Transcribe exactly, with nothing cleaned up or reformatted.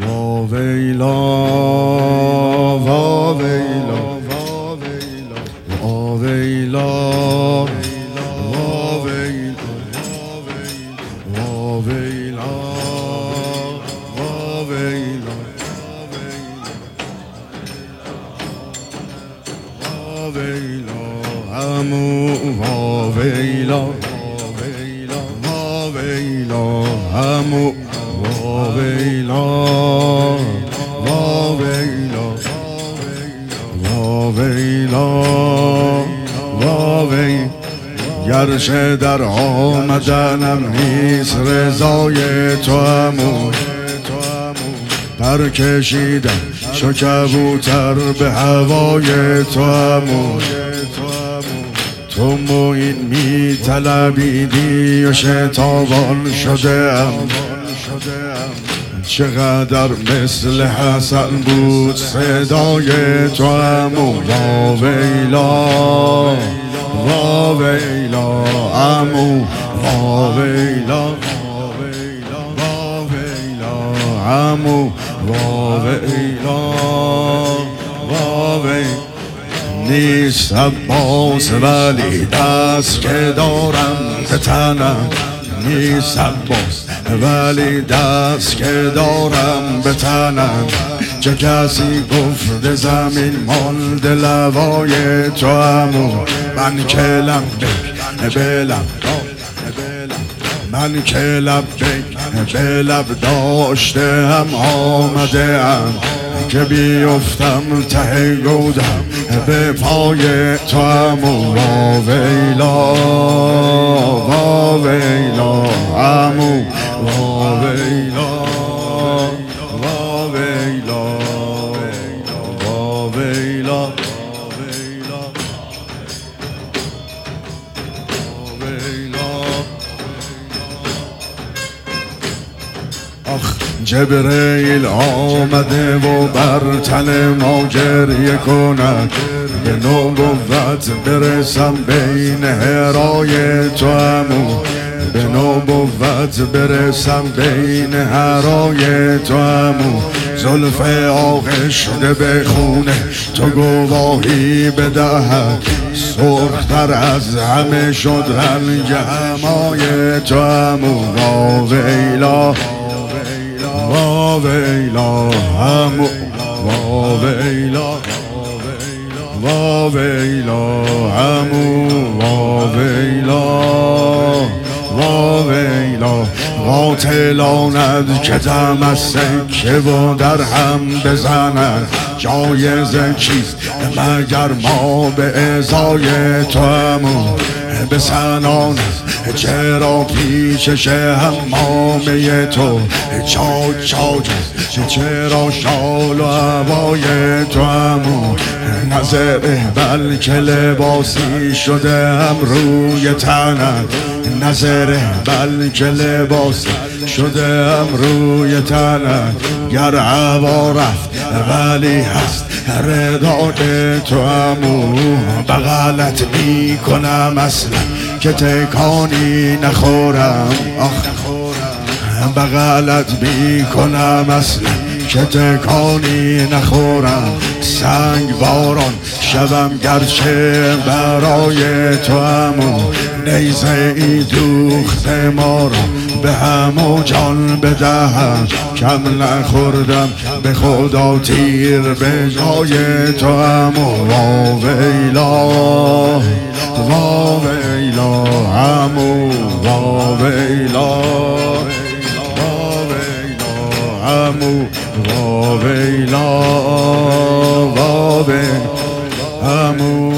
وا ویلا وا ویلا وا ویلا وا ویلا وا ویلا وا ویلا وا ویلا عمو وا ویلا وا ویلا عمو وا ویلا وا ویلا وا ویلا وا ویلا گرچه در آمدنم نیست رضای تو عمو پر کشیدم چو کبوتر به هوای تو عمو تو معین می طلبیدی و شتابان شده‌ام چقدر مثل حسن بود صدای تو عمو وا ویلا وا ویلا عمو وا ویلا وا ویلا عمو وا ویلا وا ویلا نیست عباس ولی دست که دارم به تنم نیست عباس ولی دست که دارم به تنم چه کسی گفت زمین مانده لوای تو عمو من که لبک به لب من که لبک به لب داشته هم آمده ام که بیفتم ته گودم به پای تو عمو وا ویلا وا ویلا عمو وا ویلا وا ویلا وا ویلا آخ جبرئیل آمده و بر تن ما گریه کند به نبوت برسم بین هرای تو عمو به نبوت برسم بین هرای تو عمو زلف آغشته به خونه تو گواهی بدهد سرختر از همه شد رنگ همای تو عمو وا ویلا وا ویلا عمو وا ویلا وا ویلا عمو وا ویلا وا ویلا قاتلانت که تمسک و در هم بزنند جایزه چیست مگر ما به ازای تو عمو بسنانت چرا پیشش حمامه تو چاک چاک چرا شال و هوای تو عمو نظره بلکه لباسی شده هم روی تنت نظره بلکه لباسی شده هم روی تنت گر هوا رفت ولی هست رداد تو عمو بغلت می کنم اصلا که تکانی نخورم آخ بغلت می کنم اصلا که تکانی نخورم سنگ باران شبم گرچه برای تو عمو نیزه ای دوخته ما را به همو جان بدهم کم نخوردم به خدا تیر به جای تو عمو وا ویلا وا ویلا عمو وا ویلا وا ویلا عمو وا ویلا وا ویلا عمو